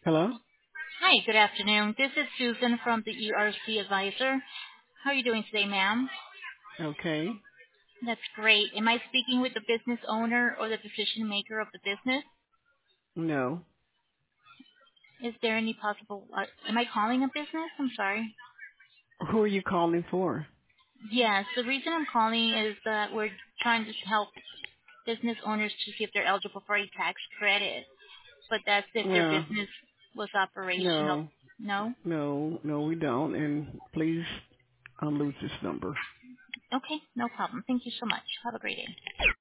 Hello? Hi, good afternoon. This is Susan from the ERC Advisor. How are you doing today, ma'am? Okay. That's great. Am I speaking with the business owner or the decision maker of the business? No. Is there any possible, am I calling a business? I'm sorry. Who are you calling for? Yes, the reason I'm calling is that we're trying to help business owners to see if they're eligible for a tax credit, but that's if their No. business was operational. No. No? No, we don't. And please lose this number. Okay, no problem. Thank you so much. Have a great day.